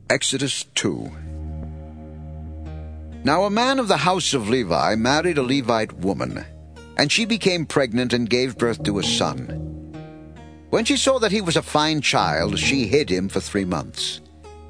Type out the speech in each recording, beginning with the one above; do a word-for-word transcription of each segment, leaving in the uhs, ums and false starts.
Exodus two. Now a man of the house of Levi married a Levite woman, and she became pregnant and gave birth to a son. When she saw that he was a fine child, she hid him for three months.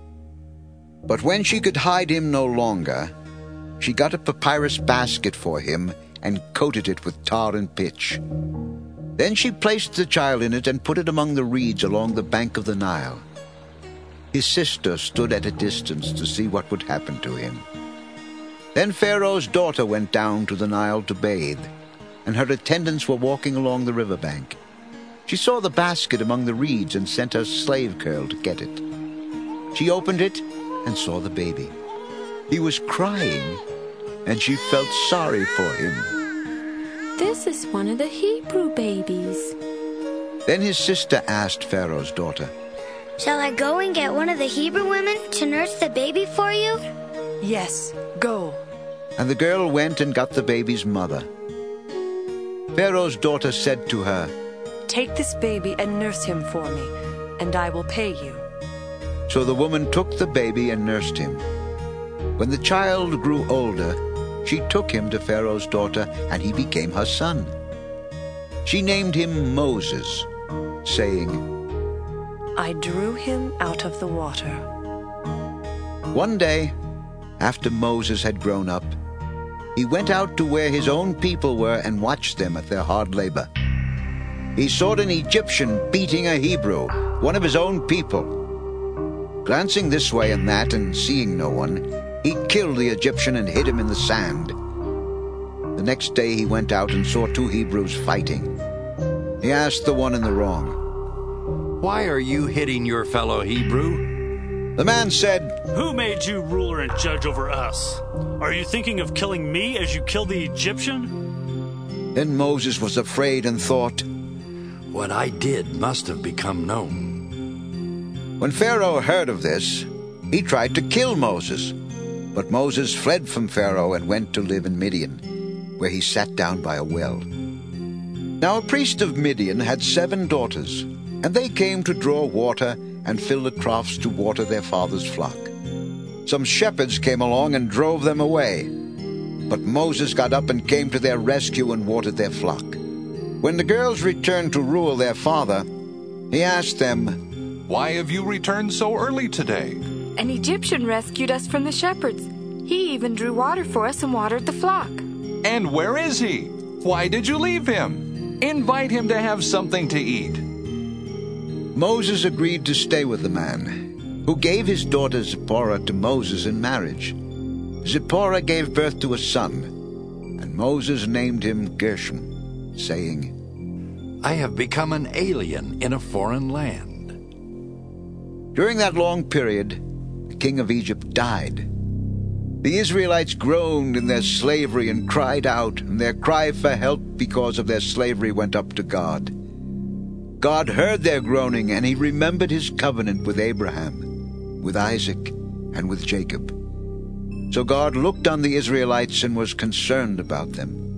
But when she could hide him no longer, she got a papyrus basket for him and coated it with tar and pitch. Then she placed the child in it and put it among the reeds along the bank of the Nile. His sister stood at a distance to see what would happen to him. Then Pharaoh's daughter went down to the Nile to bathe, and her attendants were walking along the river bank. She saw the basket among the reeds and sent her slave girl to get it. She opened it and saw the baby. He was crying, and she felt sorry for him. This is one of the Hebrew babies. Then his sister asked Pharaoh's daughter, Shall I go and get one of the Hebrew women to nurse the baby for you? Yes, go. And the girl went and got the baby's mother. Pharaoh's daughter said to her, Take this baby and nurse him for me, and I will pay you. So the woman took the baby and nursed him. When the child grew older, she took him to Pharaoh's daughter, and he became her son. She named him Moses, saying, I drew him out of the water. One day, after Moses had grown up, he went out to where his own people were and watched them at their hard labor. He saw an Egyptian beating a Hebrew, one of his own people. Glancing this way and that and seeing no one, he killed the Egyptian and hid him in the sand. The next day he went out and saw two Hebrews fighting. He asked the one in the wrong, Why are you hitting your fellow Hebrew? The man said, Who made you ruler and judge over us? Are you thinking of killing me as you killed the Egyptian? Then Moses was afraid and thought, What I did must have become known. When Pharaoh heard of this, he tried to kill Moses. But Moses fled from Pharaoh and went to live in Midian, where he sat down by a well. Now a priest of Midian had seven daughters, and they came to draw water and fill the troughs to water their father's flock. Some shepherds came along and drove them away. But Moses got up and came to their rescue and watered their flock. When the girls returned to rule their father, he asked them, Why have you returned so early today? An Egyptian rescued us from the shepherds. He even drew water for us and watered the flock. And where is he? Why did you leave him? Invite him to have something to eat. Moses agreed to stay with the man, who gave his daughter Zipporah to Moses in marriage. Zipporah gave birth to a son, and Moses named him Gershom, saying, I have become an alien in a foreign land. During that long period, the king of Egypt died. The Israelites groaned in their slavery and cried out, and their cry for help because of their slavery went up to God. God heard their groaning, and he remembered his covenant with Abraham, with Isaac, and with Jacob. So God looked on the Israelites and was concerned about them.